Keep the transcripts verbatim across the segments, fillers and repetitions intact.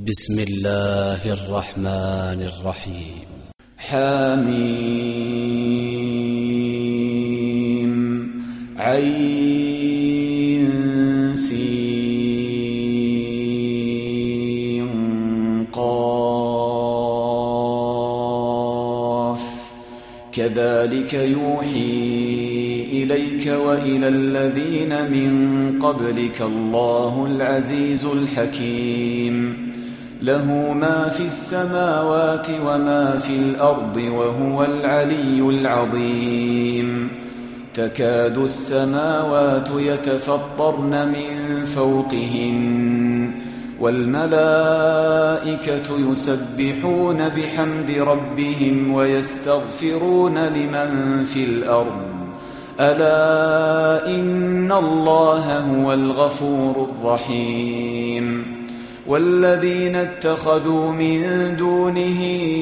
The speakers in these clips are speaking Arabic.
بسم الله الرحمن الرحيم. حميم عين سين قاف كذلك يوحي إليك وإلى الذين من قبلك الله العزيز الحكيم له ما في السماوات وما في الأرض وهو العلي العظيم تكاد السماوات يتفطرن من فوقهن والملائكة يسبحون بحمد ربهم ويستغفرون لمن في الأرض ألا إن الله هو الغفور الرحيم والذين اتخذوا من دونه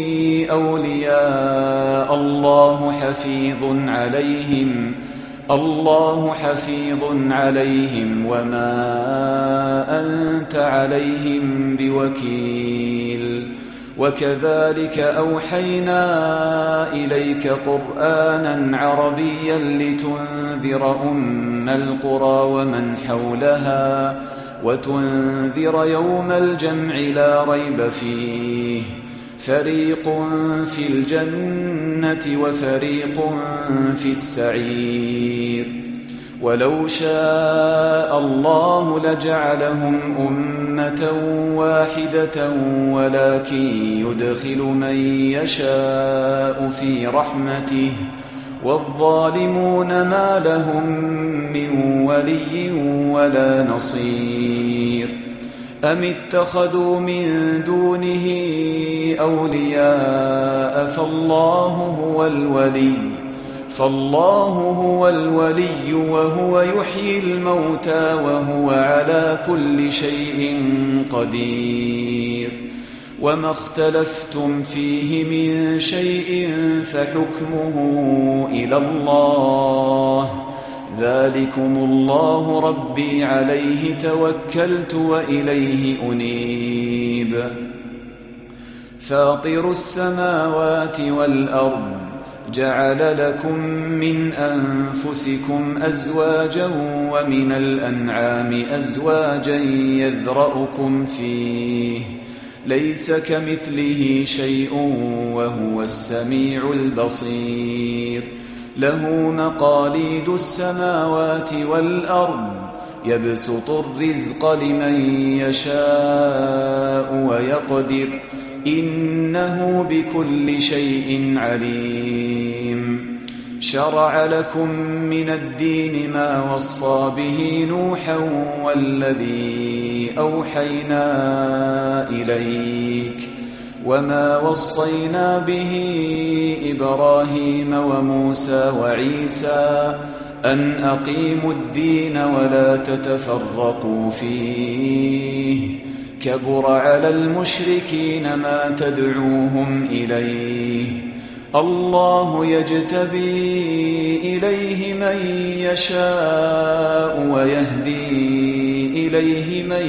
أولياء الله حفيظ عليهم الله حفيظ عليهم وما أنت عليهم بوكيل وكذلك أوحينا إليك قرآنا عربيا لتنذر أم القرى ومن حولها وتنذر يوم الجمع لا ريب فيه فريق في الجنة وفريق في السعير ولو شاء الله لجعلهم أمة واحدة ولكن يدخل من يشاء في رحمته والظالمون ما لهم من ولي ولا نصير أم اتخذوا من دونه أولياء فالله هو الولي فالله هو الولي وهو يحيي الموتى وهو على كل شيء قدير وما اختلفتم فيه من شيء فحكمه إلى الله ذلكم الله ربي عليه توكلت وإليه أنيب فاطر السماوات والأرض جعل لكم من أنفسكم أزواجا ومن الأنعام أزواجا يذرأكم فيه ليس كمثله شيء وهو السميع البصير له مقاليد السماوات والأرض يبسط الرزق لمن يشاء ويقدر إنه بكل شيء عليم شرع لكم من الدين ما وصى به نوحا والذي أوحينا إليك وما وصينا به إبراهيم وموسى وعيسى أن أقيموا الدين ولا تتفرقوا فيه كبر على المشركين ما تدعوهم إليه الله يجتبي إليه من يشاء ويهدي إليه من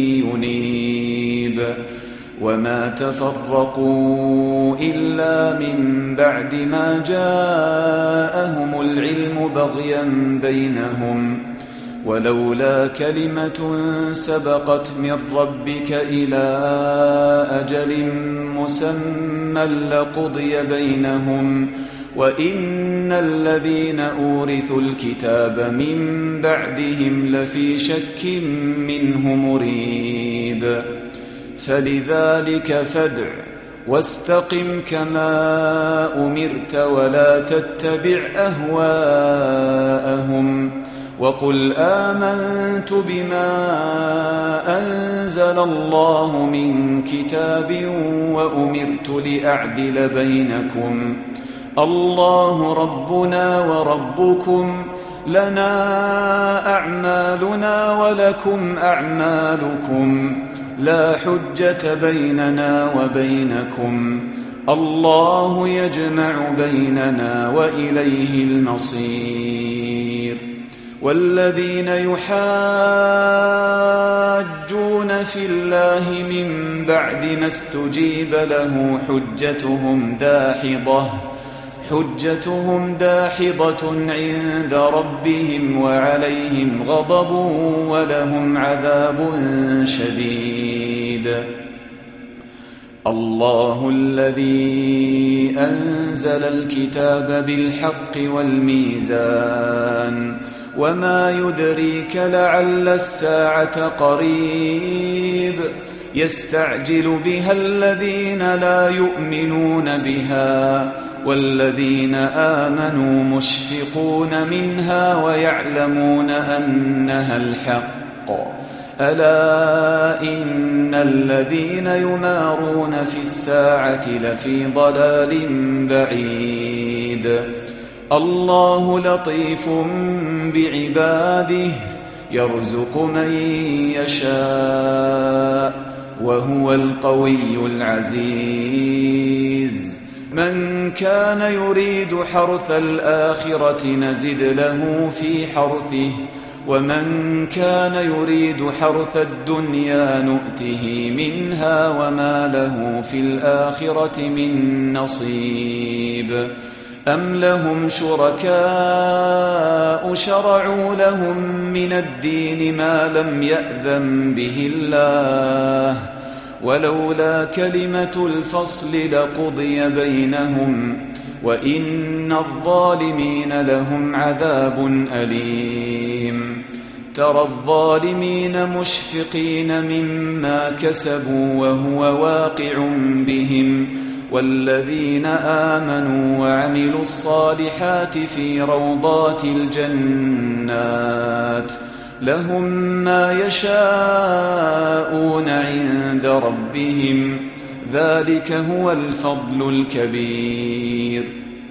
ينيب وما تفرقوا إلا من بعد ما جاءهم العلم بغيا بينهم ولولا كلمة سبقت من ربك إلى أجل مسمى لقضي بينهم وإن الذين أورثوا الكتاب من بعدهم لفي شك منه مريب فلذلك فادع واستقم كما أمرت ولا تتبع أهواءهم وقل آمنت بما أنزل الله من كتاب وأمرت لأعدل بينكم الله ربنا وربكم لنا أعمالنا ولكم أعمالكم لا حجة بيننا وبينكم الله يجمع بيننا وإليه المصير والذين يحاجون في الله من بعد ما استجيب له حجتهم داحضة حجتهم داحضة عند ربهم وعليهم غضب ولهم عذاب شديد. الله الذي أنزل الكتاب بالحق والميزان وما يدريك لعل الساعة قريب يستعجل بها الذين لا يؤمنون بها والذين آمنوا مشفقون منها ويعلمون أنها الحق ألا إن الذين يمارون في الساعة لفي ضلال بعيد. الله لطيف بعباده يرزق من يشاء وهو القوي العزيز. من كان يريد حرث الآخرة نزد له في حرثه ومن كان يريد حرث الدنيا نؤته منها وما له في الآخرة من نصيب. أم لهم شركاء شرعوا لهم من الدين ما لم يأذن به الله ولولا كلمة الفصل لقضي بينهم وإن الظالمين لهم عذاب أليم. ترى الظالمين مشفقين مما كسبوا وهو واقع بهم والذين آمنوا وعملوا الصالحات في روضات الجنات لهم ما يشاءون عند ربهم ذلك هو الفضل الكبير.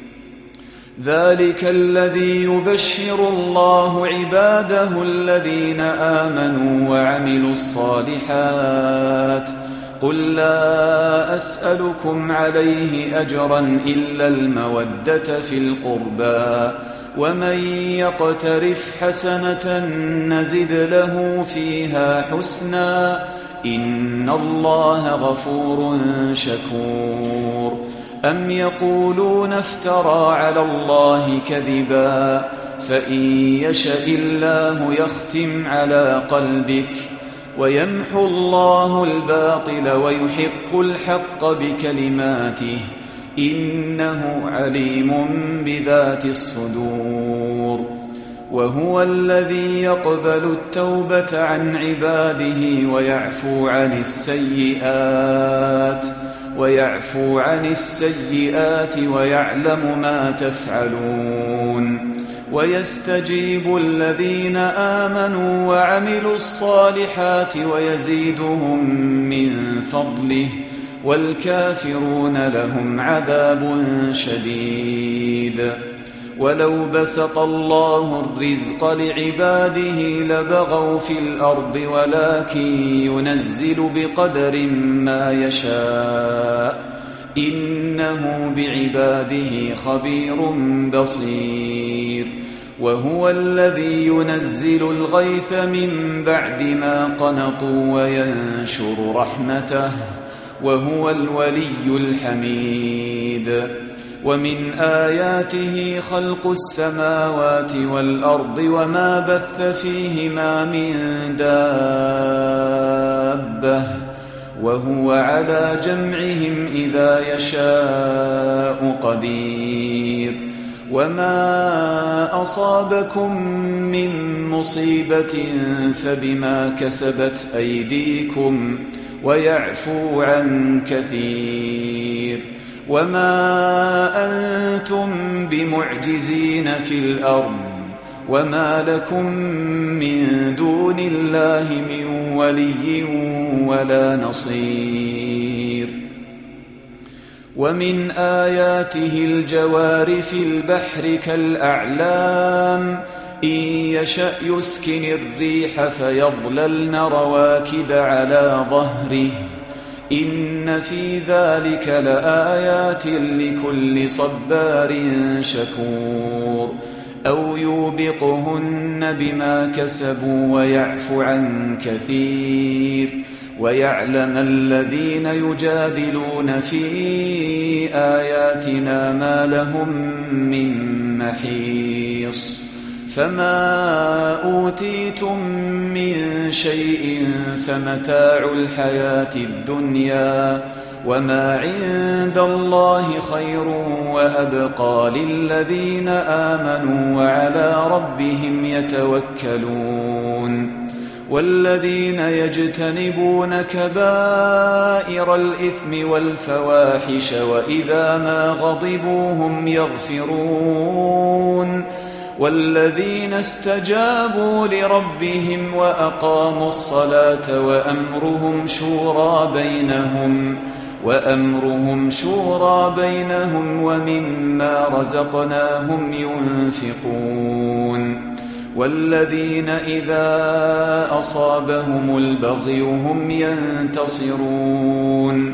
ذلك الذي يبشر الله عباده الذين آمنوا وعملوا الصالحات قل لا أسألكم عليه أجرا إلا المودة في القربى ومن يقترف حسنة نزد له فيها حسنا إن الله غفور شكور. أم يقولون افترى على الله كذبا فإن يشأ الله يختم على قلبك ويمحو الله الباطل ويحق الحق بكلماته إنه عليم بذات الصدور. وهو الذي يقبل التوبة عن عباده ويعفو عن السيئات ويعفو عن السيئات ويعلم ما تفعلون ويستجيب الذين آمنوا وعملوا الصالحات ويزيدهم من فضله والكافرون لهم عذاب شديد. ولو بسط الله الرزق لعباده لبغوا في الأرض ولكن ينزل بقدر ما يشاء إنه بعباده خبير بصير. وهو الذي ينزل الغيث من بعد ما قنطوا وينشر رحمته وهو الولي الحميد. ومن آياته خلق السماوات والأرض وما بث فيهما من دابة وهو على جمعهم إذا يشاء قدير. وما أصابكم من مصيبة فبما كسبت أيديكم ويعفو عن كثير. وما أنتم بمعجزين في الأرض وما لكم من دون الله من ولي ولا نصير. ومن آياته الجوار في البحر كالأعلام إن يشأ يسكن الريح فيظللن رواكد على ظهره إن في ذلك لآيات لكل صبار شكور. أو يوبقهن بما كسبوا ويعفو عن كثير ويعلم الذين يجادلون في آياتنا ما لهم من محيص فما أوتيتم من شيء فمتاع الحياة الدنيا وما عند الله خير وأبقى للذين آمنوا وعلى ربهم يتوكلون والذين يجتنبون كبائر الإثم والفواحش وإذا ما غضبوا هم يغفرون والذين استجابوا لربهم وأقاموا الصلاة وأمرهم شورى بينهم وأمرهم شورى بينهم ومما رزقناهم ينفقون والذين إذا أصابهم البغي هم ينتصرون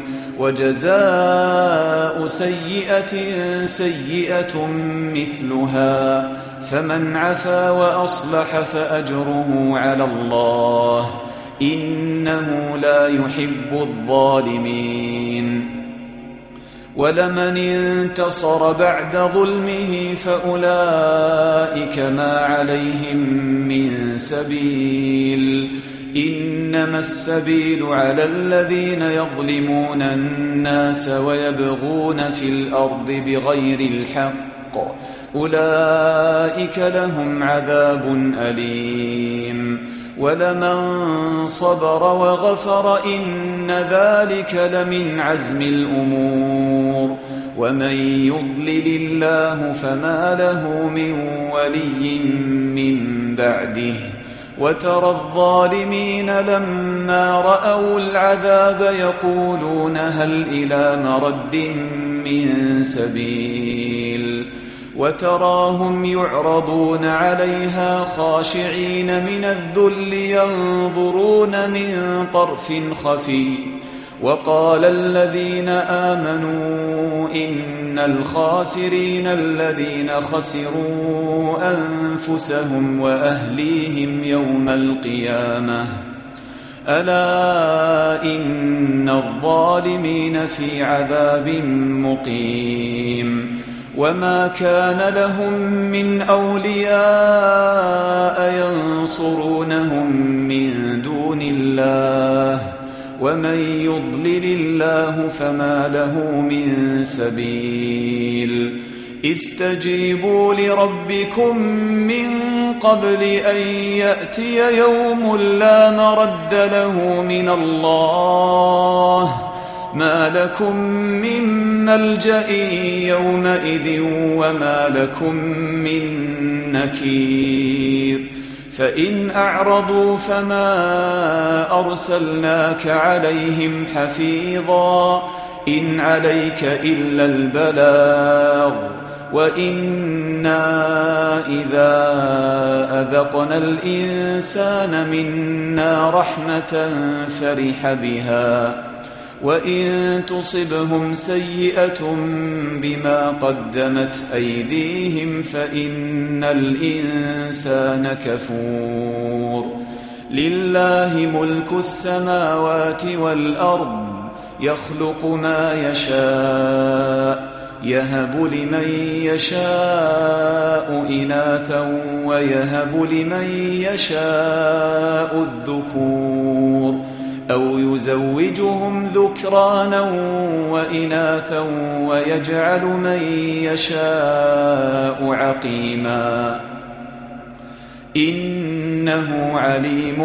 وجزاء سيئة سيئة مثلها فمن عفا وأصلح فأجره على الله إنه لا يحب الظالمين ولمن انتصر بعد ظلمه فأولئك ما عليهم من سبيل إنما السبيل على الذين يظلمون الناس ويبغون في الأرض بغير الحق أولئك لهم عذاب أليم ولمن صبر وغفر إن ذلك لمن عزم الأمور ومن يضلل الله فما له من ولي من بعده وترى الظالمين لما رأوا العذاب يقولون هل إلى مرد من سبيل وتراهم يعرضون عليها خاشعين من الذل ينظرون من طرف خفي وقال الذين آمنوا إن الخاسرين الذين خسروا أنفسهم وأهليهم يوم القيامة ألا إن الظالمين في عذاب مقيم وما كان لهم من أولياء ينصرونهم من دون الله ومن يضلل الله فما له من سبيل استجيبوا لربكم من قبل أن يأتي يوم لا مرد له من الله ما لكم من ملجأ يومئذ وما لكم من نكير فإن أعرضوا فما أرسلناك عليهم حفيظا إن عليك إلا البلاغ وإنا إذا أذقنا الإنسان منا رحمة فرح بها وإن تصبهم سيئة بما قدمت أيديهم فإن الإنسان كفور لله ملك السماوات والأرض يخلق ما يشاء يهب لمن يشاء إناثا ويهب لمن يشاء الذكور أو يزوجهم ذكرانا وإناثا ويجعل من يشاء عقيما إنه عليم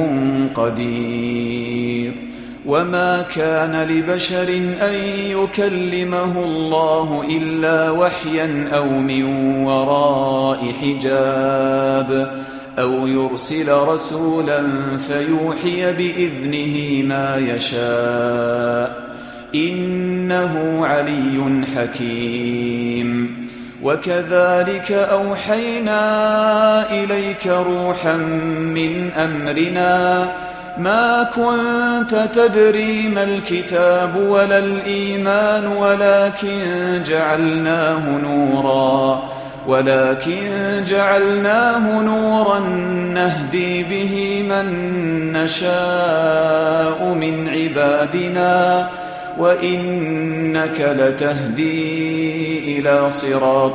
قدير وما كان لبشر أن يكلمه الله إلا وحيا أو من وراء حجاب أو يرسل رسولا فيوحي بإذنه ما يشاء إنه علي حكيم وكذلك أوحينا إليك روحا من أمرنا ما كنت تدري ما الكتاب ولا الإيمان ولكن جعلناه نورا ولكن جعلناه نورا نهدي به من نشاء من عبادنا وإنك لتهدي إلى صراط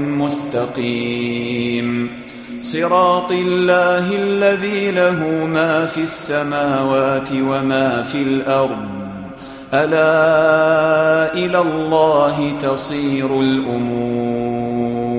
مستقيم صراط الله الذي له ما في السماوات وما في الأرض ألا إلى الله تصير الأمور